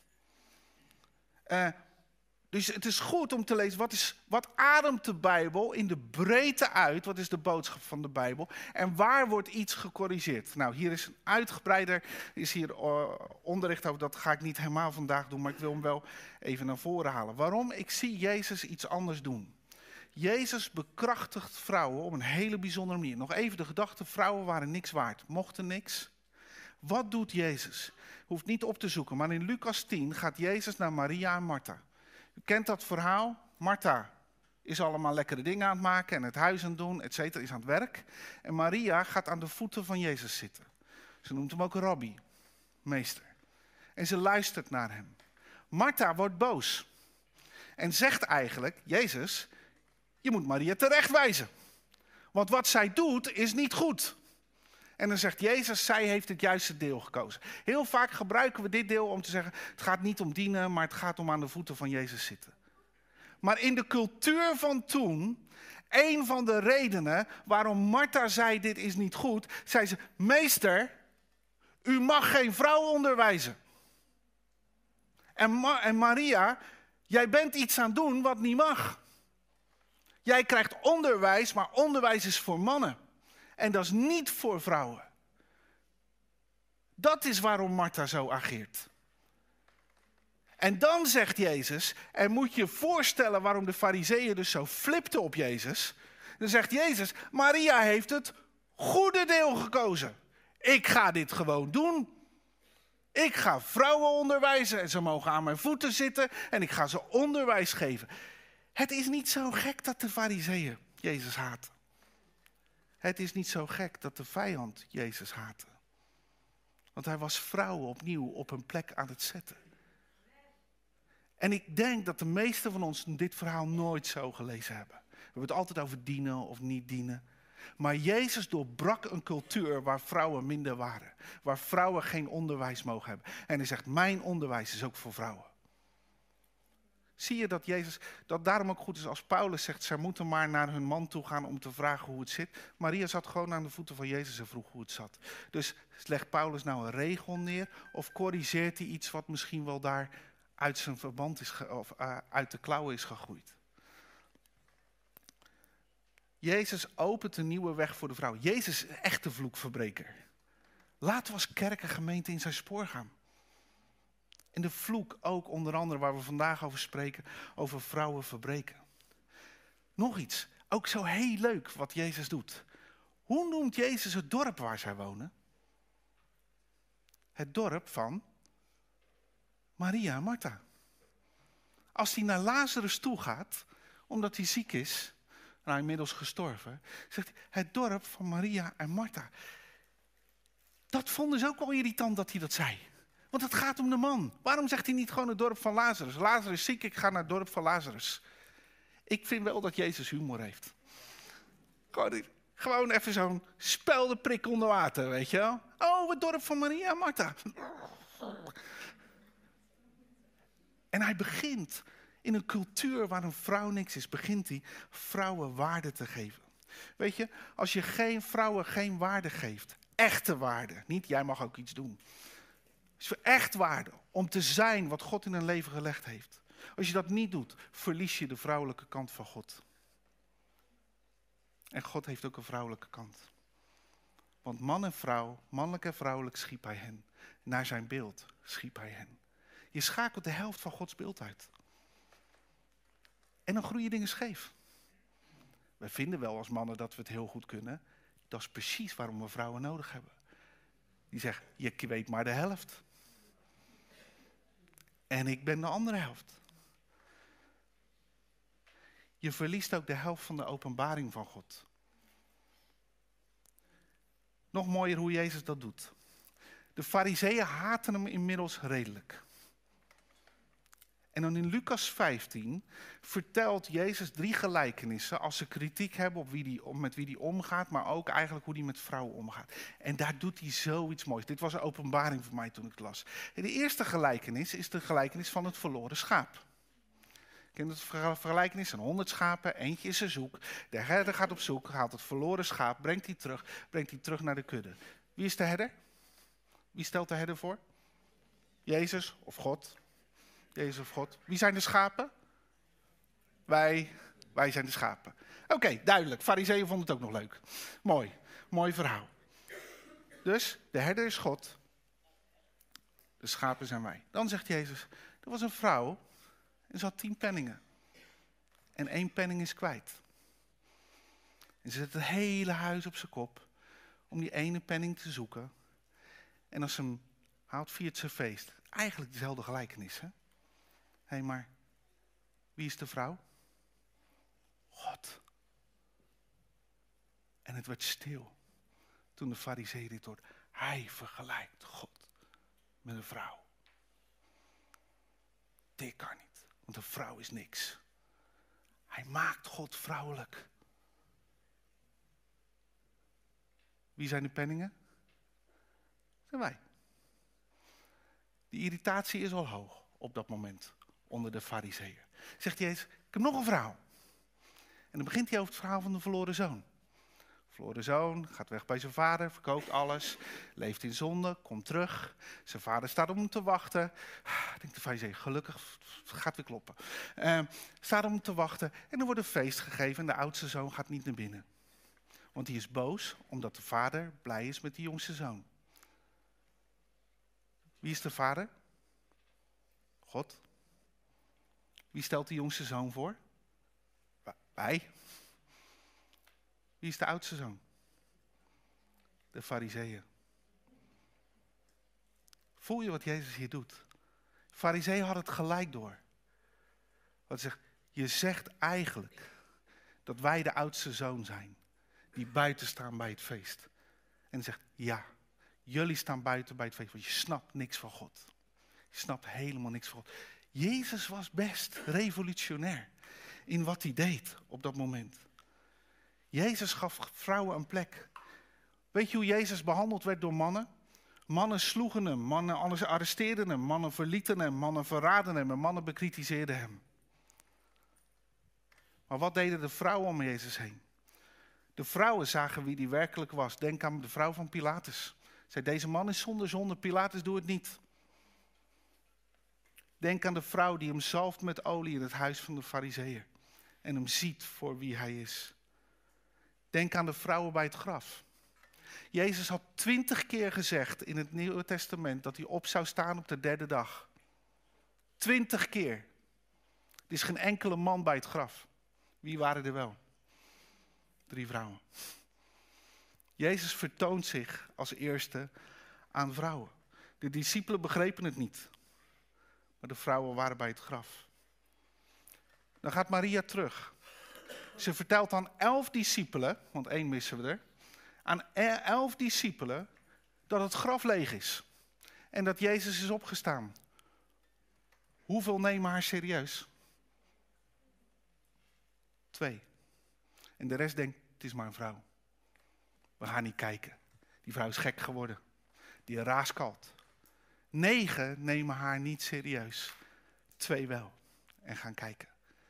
Uh, dus het is goed om te lezen, wat, is, wat ademt de Bijbel in de breedte uit? Wat is de boodschap van de Bijbel? En waar wordt iets gecorrigeerd? Nou, hier is een uitgebreider, is hier uh, onderricht over. Dat ga ik niet helemaal vandaag doen, maar ik wil hem wel even naar voren halen. Waarom? Ik zie Jezus iets anders doen. Jezus bekrachtigt vrouwen op een hele bijzondere manier. Nog even de gedachte, vrouwen waren niks waard, mochten niks. Wat doet Jezus? Hoeft niet op te zoeken, maar in Lucas tien gaat Jezus naar Maria en Martha. U kent dat verhaal. Martha is allemaal lekkere dingen aan het maken en het huis aan het doen, et cetera, is aan het werk. En Maria gaat aan de voeten van Jezus zitten. Ze noemt hem ook rabbi, meester. En ze luistert naar hem. Martha wordt boos en zegt eigenlijk, Jezus, je moet Maria terechtwijzen. Want wat zij doet is niet goed. En dan zegt Jezus, zij heeft het juiste deel gekozen. Heel vaak gebruiken we dit deel om te zeggen, het gaat niet om dienen, maar het gaat om aan de voeten van Jezus zitten. Maar in de cultuur van toen, een van de redenen waarom Martha zei, dit is niet goed, zei ze, meester, u mag geen vrouw onderwijzen. En, Ma- en Maria, jij bent iets aan het doen wat niet mag. Jij krijgt onderwijs, maar onderwijs is voor mannen. En dat is niet voor vrouwen. Dat is waarom Martha zo ageert. En dan zegt Jezus, en moet je voorstellen waarom de fariseeën dus zo flipten op Jezus. Dan zegt Jezus, Maria heeft het goede deel gekozen. Ik ga dit gewoon doen. Ik ga vrouwen onderwijzen en ze mogen aan mijn voeten zitten en ik ga ze onderwijs geven. Het is niet zo gek dat de fariseeën Jezus haten. Het is niet zo gek dat de vijand Jezus haatte. Want hij was vrouwen opnieuw op een plek aan het zetten. En ik denk dat de meesten van ons dit verhaal nooit zo gelezen hebben. We hebben het altijd over dienen of niet dienen. Maar Jezus doorbrak een cultuur waar vrouwen minder waren. Waar vrouwen geen onderwijs mogen hebben. En hij zegt, mijn onderwijs is ook voor vrouwen. Zie je dat Jezus, dat daarom ook goed is als Paulus zegt, zij moeten maar naar hun man toe gaan om te vragen hoe het zit. Maria zat gewoon aan de voeten van Jezus en vroeg hoe het zat. Dus legt Paulus nou een regel neer of corrigeert hij iets wat misschien wel daar uit zijn verband is, ge, of uh, uit de klauwen is gegroeid. Jezus opent een nieuwe weg voor de vrouw. Jezus is echt de vloekverbreker. Laten we als kerk en gemeente in zijn spoor gaan. En de vloek ook onder andere waar we vandaag over spreken, over vrouwen verbreken. Nog iets, ook zo heel leuk wat Jezus doet. Hoe noemt Jezus het dorp waar zij wonen? Het dorp van Maria en Martha. Als hij naar Lazarus toe gaat, omdat hij ziek is, nou inmiddels gestorven, zegt hij het dorp van Maria en Martha. Dat vonden ze ook wel irritant dat hij dat zei. Want het gaat om de man. Waarom zegt hij niet gewoon het dorp van Lazarus? Lazarus is ziek, ik ga naar het dorp van Lazarus. Ik vind wel dat Jezus humor heeft. Gewoon, gewoon even zo'n speldenprik onder water, weet je wel. Oh, het dorp van Maria en Martha. En hij begint in een cultuur waar een vrouw niks is, begint hij vrouwen waarde te geven. Weet je, als je geen vrouwen geen waarde geeft, echte waarde, niet jij mag ook iets doen. Het is echt waarde om te zijn wat God in hun leven gelegd heeft. Als je dat niet doet, verlies je de vrouwelijke kant van God. En God heeft ook een vrouwelijke kant. Want man en vrouw, mannelijk en vrouwelijk schiep hij hen. Naar zijn beeld schiep hij hen. Je schakelt de helft van Gods beeld uit. En dan groeien dingen scheef. Wij vinden wel als mannen dat we het heel goed kunnen. Dat is precies waarom we vrouwen nodig hebben. Die zeggen, je weet maar de helft. En ik ben de andere helft. Je verliest ook de helft van de openbaring van God. Nog mooier hoe Jezus dat doet. De Farizeeën haten hem inmiddels redelijk. En dan in Lucas vijftien vertelt Jezus drie gelijkenissen als ze kritiek hebben op wie die, met wie hij omgaat, maar ook eigenlijk hoe hij met vrouwen omgaat. En daar doet hij zoiets moois. Dit was een openbaring voor mij toen ik het las. En de eerste gelijkenis is de gelijkenis van het verloren schaap. Ken je het vergelijkenis? Een honderd schapen, eentje is er zoek. De herder gaat op zoek, haalt het verloren schaap, brengt hij terug, brengt hij terug naar de kudde. Wie is de herder? Wie stelt de herder voor? Jezus of God? Jezus of God. Wie zijn de schapen? Wij, wij zijn de schapen. Oké, okay, duidelijk. Farizeeën vonden het ook nog leuk. Mooi, mooi verhaal. Dus, de herder is God. De schapen zijn wij. Dan zegt Jezus, er was een vrouw en ze had tien penningen. En één penning is kwijt. En ze zet het hele huis op zijn kop om die ene penning te zoeken. En als ze hem haalt, viert ze feest. Eigenlijk dezelfde gelijkenis, hè? Hé, hey, maar wie is de vrouw? God. En het werd stil toen de Farizeeën dit hoorde. Hij vergelijkt God met een vrouw. Dit kan niet, want een vrouw is niks. Hij maakt God vrouwelijk. Wie zijn de penningen? Dat zijn wij. Die irritatie is al hoog op dat moment. Onder de Farizeeën. Zegt Jezus, ik heb nog een verhaal. En dan begint hij over het verhaal van de verloren zoon. De verloren zoon gaat weg bij zijn vader, verkoopt alles, leeft in zonde, komt terug. Zijn vader staat om hem te wachten. Ik denk de Farizeeën, gelukkig, gaat weer kloppen. Uh, staat om hem te wachten en er wordt een feest gegeven en de oudste zoon gaat niet naar binnen. Want hij is boos omdat de vader blij is met die jongste zoon. Wie is de vader? God. Wie stelt de jongste zoon voor? Wij. Wie is de oudste zoon? De Farizeeën. Voel je wat Jezus hier doet? De Farizeeën hadden het gelijk door. Wat zegt, je zegt eigenlijk dat wij de oudste zoon zijn. Die buiten staan bij het feest. En zegt, ja, jullie staan buiten bij het feest, want je snapt niks van God. Je snapt helemaal niks van God. Jezus was best revolutionair in wat hij deed op dat moment. Jezus gaf vrouwen een plek. Weet je hoe Jezus behandeld werd door mannen? Mannen sloegen hem, mannen arresteerden hem, mannen verlieten hem, mannen verraden hem en mannen bekritiseerden hem. Maar wat deden de vrouwen om Jezus heen? De vrouwen zagen wie hij werkelijk was. Denk aan de vrouw van Pilatus. Zei, deze man is zonder zonde, Pilatus doe het niet. Denk aan de vrouw die hem zalft met olie in het huis van de Farizeeën. En hem ziet voor wie hij is. Denk aan de vrouwen bij het graf. Jezus had twintig keer gezegd in het Nieuwe Testament dat hij op zou staan op de derde dag. Twintig keer. Er is geen enkele man bij het graf. Wie waren er wel? Drie vrouwen. Jezus vertoont zich als eerste aan vrouwen. De discipelen begrepen het niet. Maar de vrouwen waren bij het graf. Dan gaat Maria terug. Ze vertelt aan elf discipelen, want één missen we er. Aan elf discipelen dat het graf leeg is. En dat Jezus is opgestaan. Hoeveel nemen haar serieus? Twee. En de rest denkt, het is maar een vrouw. We gaan niet kijken. Die vrouw is gek geworden. Die raaskalt. Negen nemen haar niet serieus. Twee wel. En gaan kijken.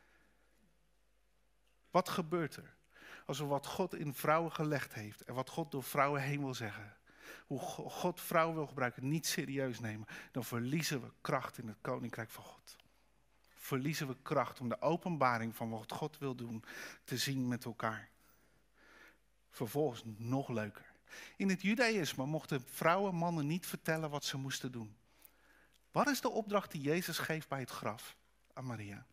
Wat gebeurt er als we wat God in vrouwen gelegd heeft en wat God door vrouwen heen wil zeggen, hoe God vrouwen wil gebruiken, niet serieus nemen, dan verliezen we kracht in het koninkrijk van God. Verliezen we kracht om de openbaring van wat God wil doen te zien met elkaar. Vervolgens nog leuker. In het judaïsme mochten vrouwen en mannen niet vertellen wat ze moesten doen. Wat is de opdracht die Jezus geeft bij het graf aan Maria?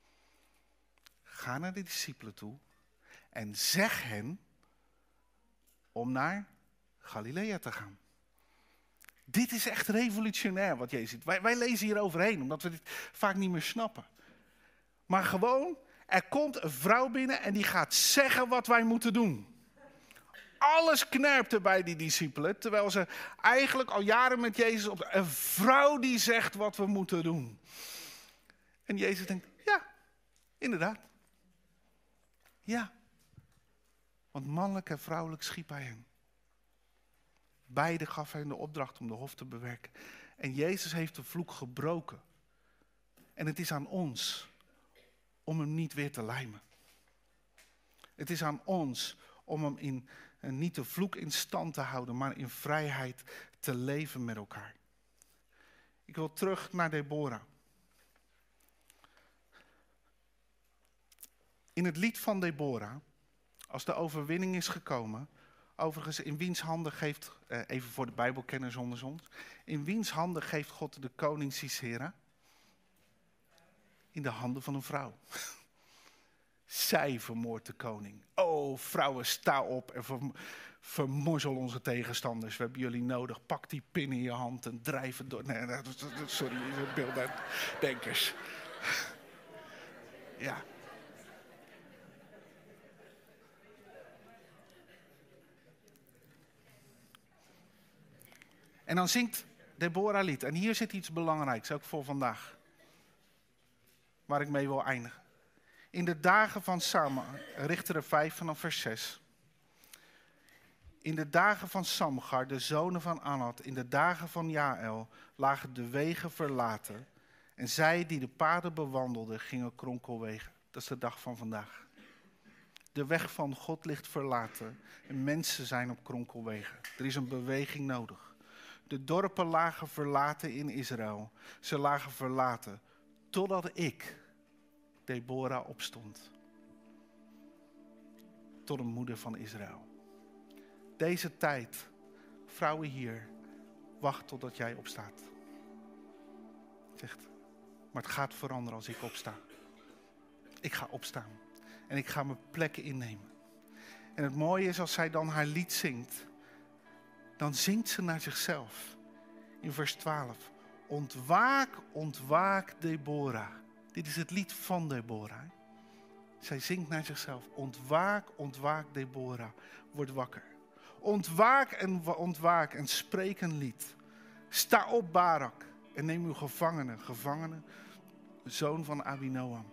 Ga naar de discipelen toe en zeg hen om naar Galilea te gaan. Dit is echt revolutionair wat Jezus ziet. Wij, wij lezen hier overheen, omdat we dit vaak niet meer snappen. Maar gewoon, er komt een vrouw binnen en die gaat zeggen wat wij moeten doen. Alles knerpte bij die discipelen, terwijl ze eigenlijk al jaren met Jezus op een vrouw die zegt wat we moeten doen. En Jezus denkt, ja, inderdaad. Ja, want mannelijk en vrouwelijk schiep hij hen. Beide gaf hij de opdracht om de hof te bewerken. En Jezus heeft de vloek gebroken. En het is aan ons om hem niet weer te lijmen. Het is aan ons om hem in, niet de vloek in stand te houden, maar in vrijheid te leven met elkaar. Ik wil terug naar Deborah. In het lied van Deborah, als de overwinning is gekomen, overigens in wiens handen geeft, eh, even voor de Bijbelkenners onder ons, in wiens handen geeft God de koning Sisera? In de handen van een vrouw. Zij vermoordt de koning. Oh, vrouwen, sta op en verm- vermorzel onze tegenstanders. We hebben jullie nodig. Pak die pin in je hand en drijf het door. Nee, sorry, beelddenkers. Ja. En dan zingt Deborah lied. En hier zit iets belangrijks, ook voor vandaag. Waar ik mee wil eindigen. In de dagen van Sama, Richteren vijf vanaf vers zes. In de dagen van Samgar, de zonen van Anat, in de dagen van Jaël, lagen de wegen verlaten. En zij die de paden bewandelden, gingen kronkelwegen. Dat is de dag van vandaag. De weg van God ligt verlaten en mensen zijn op kronkelwegen. Er is een beweging nodig. De dorpen lagen verlaten in Israël. Ze lagen verlaten totdat ik, Deborah, opstond. Tot een moeder van Israël. Deze tijd, vrouwen hier, wacht totdat jij opstaat. Zegt, maar het gaat veranderen als ik opsta. Ik ga opstaan. En ik ga mijn plekken innemen. En het mooie is als zij dan haar lied zingt. Dan zingt ze naar zichzelf. In vers twaalf. Ontwaak, ontwaak Deborah. Dit is het lied van Deborah. Zij zingt naar zichzelf. Ontwaak, ontwaak Deborah. Word wakker. Ontwaak en ontwaak en spreek een lied. Sta op, Barak, en neem uw gevangene, gevangene, zoon van Abinoam.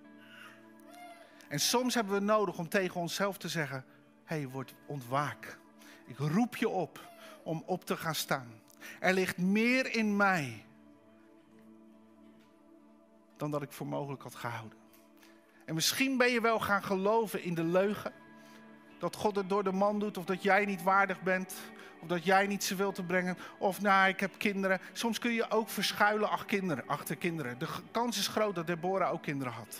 En soms hebben we nodig om tegen onszelf te zeggen, hé, hey, word ontwaak. Ik roep je op om op te gaan staan. Er ligt meer in mij dan dat ik voor mogelijk had gehouden. En misschien ben je wel gaan geloven in de leugen. Dat God het door de man doet, of dat jij niet waardig bent. Of dat jij niet zoveel te brengen. Of nou, ik heb kinderen. Soms kun je ook verschuilen achter kinderen. Achter kinderen. De kans is groot dat Deborah ook kinderen had.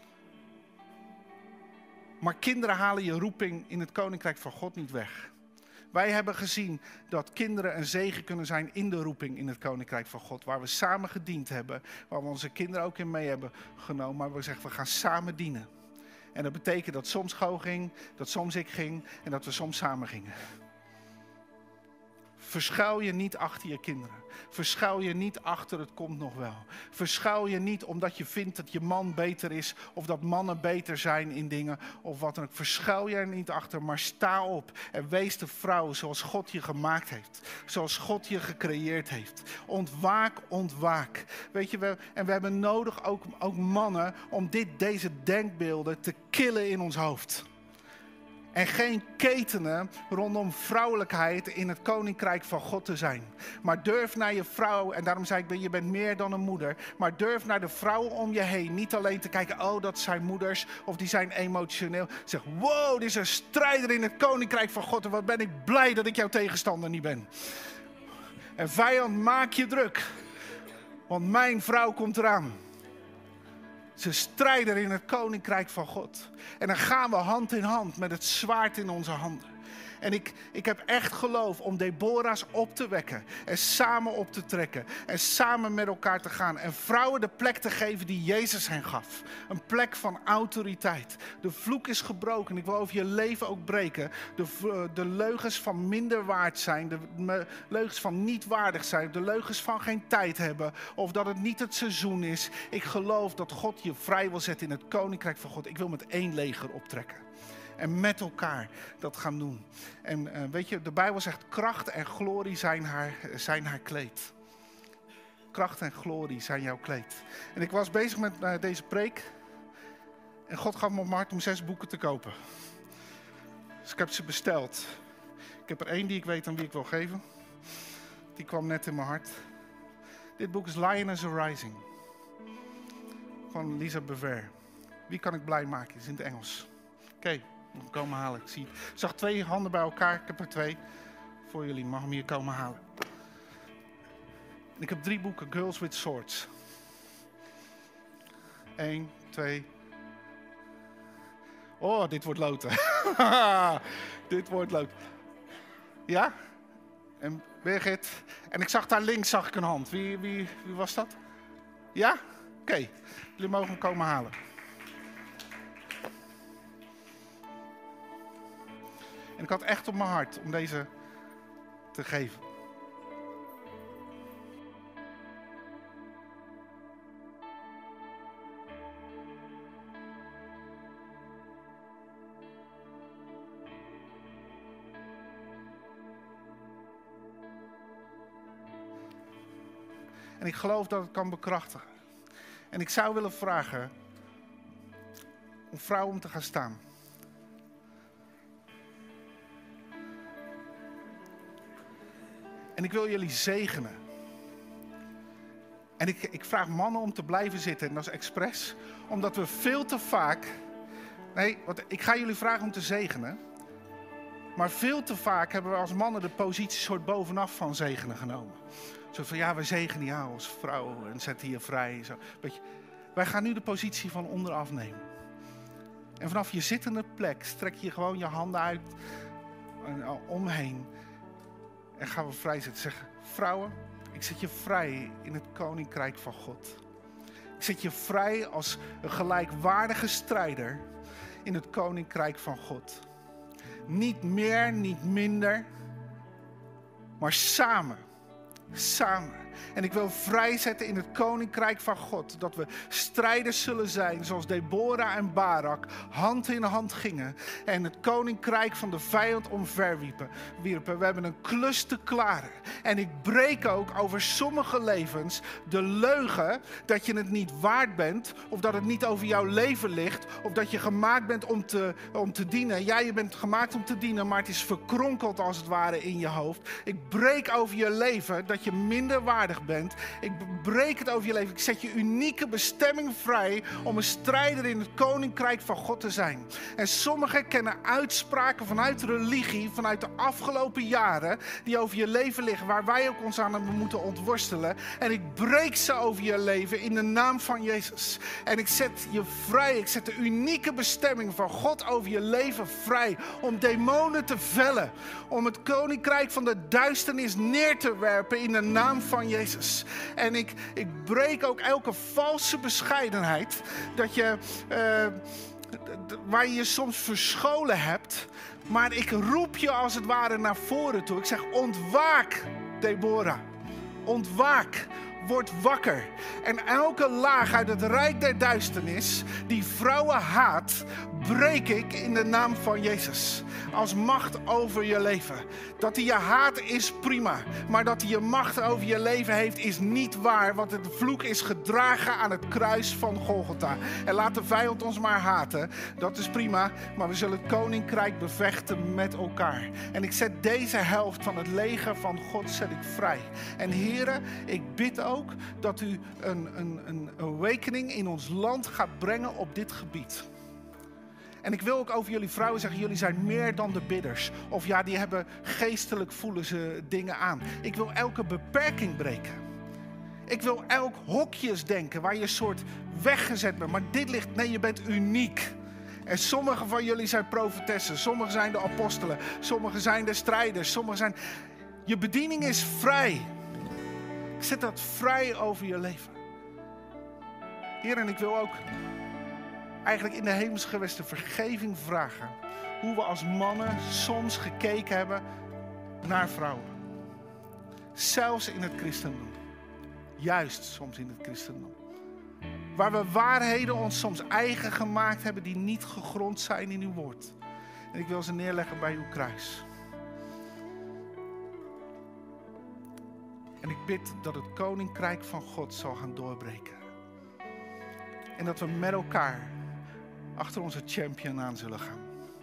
Maar kinderen halen je roeping in het koninkrijk van God niet weg. Wij hebben gezien dat kinderen een zegen kunnen zijn in de roeping in het koninkrijk van God. Waar we samen gediend hebben. Waar we onze kinderen ook in mee hebben genomen. Maar we zeggen, we gaan samen dienen. En dat betekent dat soms Go ging, dat soms ik ging en dat we soms samen gingen. Verschuil je niet achter je kinderen. Verschuil je niet achter het komt nog wel. Verschuil je niet omdat je vindt dat je man beter is. Of dat mannen beter zijn in dingen. Of wat dan ook. Verschuil je er niet achter. Maar sta op. En wees de vrouw zoals God je gemaakt heeft. Zoals God je gecreëerd heeft. Ontwaak, ontwaak. Weet je wel. En we hebben nodig ook, ook mannen om dit, deze denkbeelden te killen in ons hoofd. En geen ketenen rondom vrouwelijkheid in het koninkrijk van God te zijn. Maar durf naar je vrouw, en daarom zei ik, je bent meer dan een moeder. Maar durf naar de vrouwen om je heen. Niet alleen te kijken, oh dat zijn moeders of die zijn emotioneel. Zeg, wow, dit is een strijder in het koninkrijk van God. En wat ben ik blij dat ik jouw tegenstander niet ben. En vijand, maak je druk. Want mijn vrouw komt eraan. Ze strijden in het koninkrijk van God. En dan gaan we hand in hand met het zwaard in onze handen. En ik, ik heb echt geloof om Deborah's op te wekken. En samen op te trekken. En samen met elkaar te gaan. En vrouwen de plek te geven die Jezus hen gaf. Een plek van autoriteit. De vloek is gebroken. Ik wil over je leven ook breken. De, de leugens van minder waard zijn. De leugens van niet waardig zijn. De leugens van geen tijd hebben. Of dat het niet het seizoen is. Ik geloof dat God je vrij wil zetten in het koninkrijk van God. Ik wil met één leger optrekken. En met elkaar dat gaan doen. En uh, weet je, de Bijbel zegt kracht en glorie zijn haar, zijn haar kleed. Kracht en glorie zijn jouw kleed. En ik was bezig met uh, deze preek. En God gaf me op mijn hart om zes boeken te kopen. Dus ik heb ze besteld. Ik heb er één die ik weet aan wie ik wil geven. Die kwam net in mijn hart. Dit boek is Lioness Arising. Van Lisa Bever. Wie kan ik blij maken? Het is in het Engels. Oké, okay, mag hem komen halen. Ik, zie, ik zag twee handen bij elkaar. Ik heb er twee voor jullie. Mag hem hier komen halen. En ik heb drie boeken. Girls with Swords. Eén, twee. Oh, dit wordt loten. Dit wordt loten. Ja? En Birgit. En ik zag daar links zag ik een hand. Wie, wie, wie was dat? Ja? Oké. Okay. Jullie mogen hem komen halen. En ik had echt op mijn hart om deze te geven. En ik geloof dat het kan bekrachtigen. En ik zou willen vragen om vrouwen om te gaan staan. En ik wil jullie zegenen. En ik, ik vraag mannen om te blijven zitten. En dat is expres. Omdat we veel te vaak... Nee, wat, ik ga jullie vragen om te zegenen. Maar veel te vaak hebben we als mannen de positie soort bovenaf van zegenen genomen. Zo van, ja, we zegenen jou als vrouw en zetten je vrij. Zo. Weet je, wij gaan nu de positie van onderaf nemen. En vanaf je zittende plek strek je gewoon je handen uit en omheen. En gaan we vrij zitten. Zeggen, vrouwen, ik zet je vrij in het koninkrijk van God. Ik zet je vrij als een gelijkwaardige strijder in het koninkrijk van God. Niet meer, niet minder, maar samen. samen. En ik wil vrijzetten in het koninkrijk van God. Dat we strijders zullen zijn zoals Deborah en Barak hand in hand gingen. En het koninkrijk van de vijand omverwierpen. We hebben een klus te klaren. En ik breek ook over sommige levens de leugen dat je het niet waard bent. Of dat het niet over jouw leven ligt. Of dat je gemaakt bent om te, om te dienen. Ja, je bent gemaakt om te dienen, maar het is verkronkeld als het ware in je hoofd. Ik breek over je leven dat je minder waardig bent. Ik breek het over je leven. Ik zet je unieke bestemming vrij om een strijder in het koninkrijk van God te zijn. En sommigen kennen uitspraken vanuit religie, vanuit de afgelopen jaren, die over je leven liggen, waar wij ook ons aan hebben moeten ontworstelen. En ik breek ze over je leven in de naam van Jezus. En ik zet je vrij. Ik zet de unieke bestemming van God over je leven vrij. Om demonen te vellen. Om het koninkrijk van de duisternis neer te werpen in de naam van Jezus. En ik, ik breek ook elke valse bescheidenheid. Dat je, uh, waar je je soms verscholen hebt. Maar ik roep je als het ware naar voren toe. Ik zeg, ontwaak, Deborah. Ontwaak. Word wakker. En elke laag uit het rijk der duisternis die vrouwen haat, breek ik in de naam van Jezus. Als macht over je leven. Dat hij je haat is prima. Maar dat hij je macht over je leven heeft is niet waar. Want de vloek is gedragen aan het kruis van Golgotha. En laat de vijand ons maar haten. Dat is prima. Maar we zullen het koninkrijk bevechten met elkaar. En ik zet deze helft van het leger van God zet ik vrij. En heren, ik bid ook dat u een, een, een awakening in ons land gaat brengen op dit gebied. En ik wil ook over jullie vrouwen zeggen, jullie zijn meer dan de bidders. Of ja, die hebben geestelijk voelen ze dingen aan. Ik wil elke beperking breken. Ik wil elk hokjes denken waar je een soort weggezet bent. Maar dit ligt, nee, je bent uniek. En sommige van jullie zijn profetessen, sommigen zijn de apostelen, sommigen zijn de strijders, sommigen zijn... Je bediening is vrij. Ik zet dat vrij over je leven. Heer, en ik wil ook eigenlijk in de hemelsgewesten vergeving vragen. Hoe we als mannen soms gekeken hebben naar vrouwen. Zelfs in het christendom. Juist soms in het christendom. Waar we waarheden ons soms eigen gemaakt hebben die niet gegrond zijn in uw woord. En ik wil ze neerleggen bij uw kruis. En ik bid dat het koninkrijk van God zal gaan doorbreken. En dat we met elkaar achter onze champion aan zullen gaan.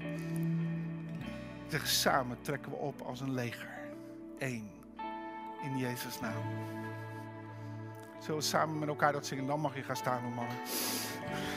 Ik zeg, samen trekken we op als een leger. Eén. In Jezus' naam. Zullen we samen met elkaar dat zingen? Dan mag je gaan staan, mannen.